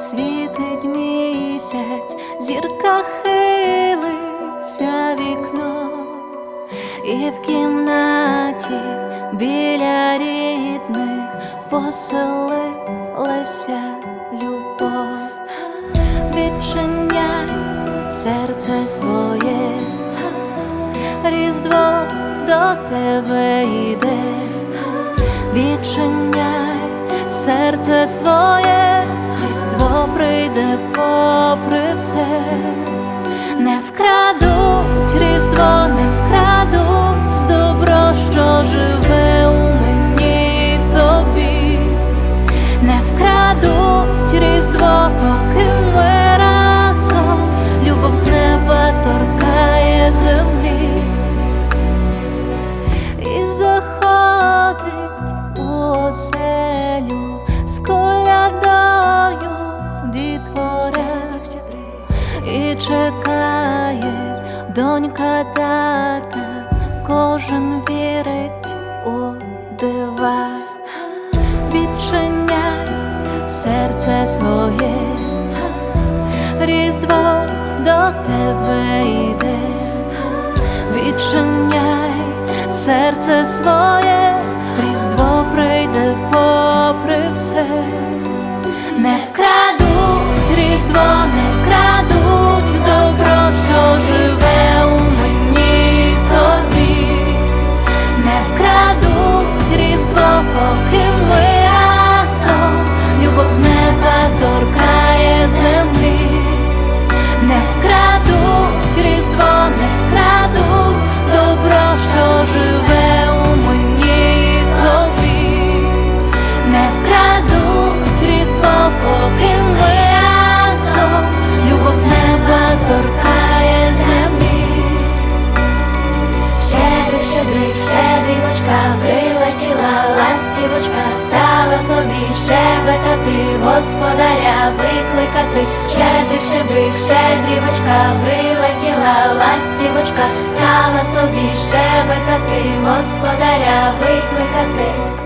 світить місяць, зірка хилиться вікно, і в кімнаті біля рідних поселилася любов. Відчиняй серце своє, Різдво до тебе йде. Відчиняй серце своє, Різдво прийде попри все. Не вкрадуть Різдво, не вкрадуть добро, що живе у мені і тобі. Не вкрадуть Різдво, поки ми разом, любов з неба торкає землі і заходить у оселю з колядою дітворя. І чекає донька тата, кожен вірить у дива. Відчиняй серце своє, Різдво до тебе йде. Відчиняй серце своє, Різдво прийде попри все. Не вкрадуть Різдво, не вкрадуть добро, що живе у мені і тобі. Не вкрадуть Різдво, поки ми разом, любов з неба торкає землі. Не вкрадуть Різдво, не вкрадуть добро, що живе у мені і тобі. Не вкрадуть Різдво, поки ми разом, любов з неба торкає землі. Щедрик, щедрик, щедрівочка, прилетіла ластівочка, стала собі щебетати, господаря викликати. Щедрик, щедрик, щедрівочка, прилетіла ластівочка, стала собі щебетати, господаря викликати.